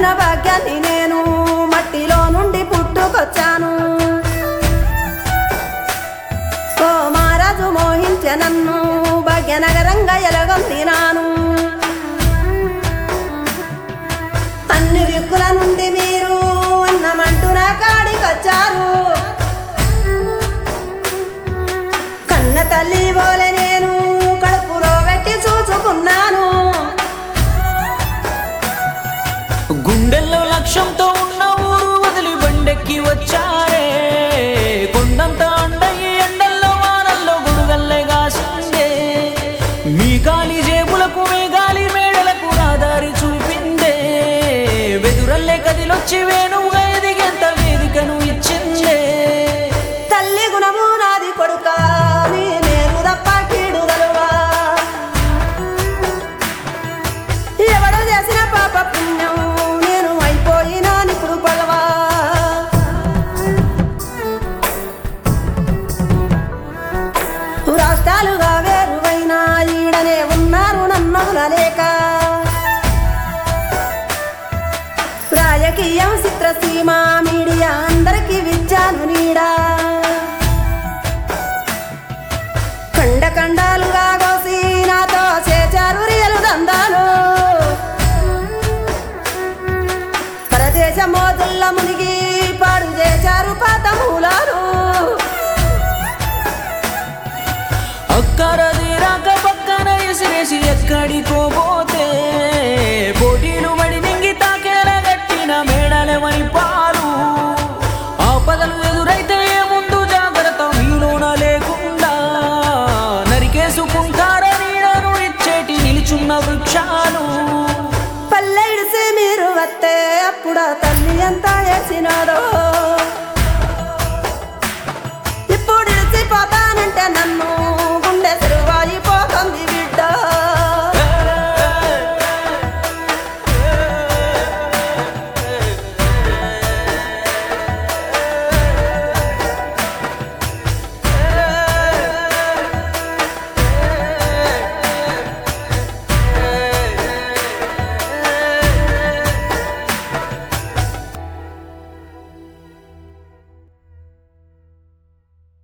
కట్టిన భాగ్యాన్ని నేను మట్టిలో నుండి పుట్టుకొచ్చాను. ఓ మహారాజు మోహించే నన్ను భాగ్యనగరంగా ఎలగొందినాను. అన్ని దిక్కుల నుండి మీరు అన్నమంటూ నా కాడికొచ్చారు. కన్న తల్లి పోలే నేను కడుపులో పెట్టి చూసుకున్నాను. గుండెల్లో లక్ష్యంతో ఉన్న ఊరు వదిలి బండెక్కి వచ్చారే. కొండంత అండయి ఎండల్లో వానల్లో గొడుగల్లే గాసిందే. మీ గాలి జేబులకు మీ గాలి మేడలకు రాదారి చూపిందే. వెదురల్లే కదిలొచ్చి వేణువుగా ఎదిగేంత వేదికను ఇచ్చిందే. తల్లి గుణము నాది కొడుక నీ నేను తప్ప కీడు గలువా. ఎవడు చేసిన పాప పుణ్యం నేను అయిపోయినా ఇప్పుడు పగవా. రాష్ట్రాలుగా వేరువైనా ఈడనే ఉన్నారు నన్నొదలలేక. రాజకీయం చిత్రసీమ మీడియా అందరికీ విచ్చాను నీడా. కండ కండాలుగా కోసి నాతో చేచారు రియలు దందాలు. పరదేశ మోతుల్ల మునిగి పాడు చేశారు పాత మూలాలు. అక్కరది రాక పక్కన ఎసిరేసి ఎక్కడికోబోతే పోటీలు మడి నింగి తాకేలా గట్టిన మేడలేమని పాలు. ఆపదలు ఎదురైతే ముందు జాగ్రత్త మీలోన లేకుండా నరికేసుకుంటారని నన్ను ఇచ్చేటి నిలుచున్న వృక్షాలు. పల్లె ఇడిసి మీరు వస్తే అప్పుడు తల్లి ఎంత వేసినారో. ఇప్పుడు ఇడిసిపోతానంటే నన్ను గుండె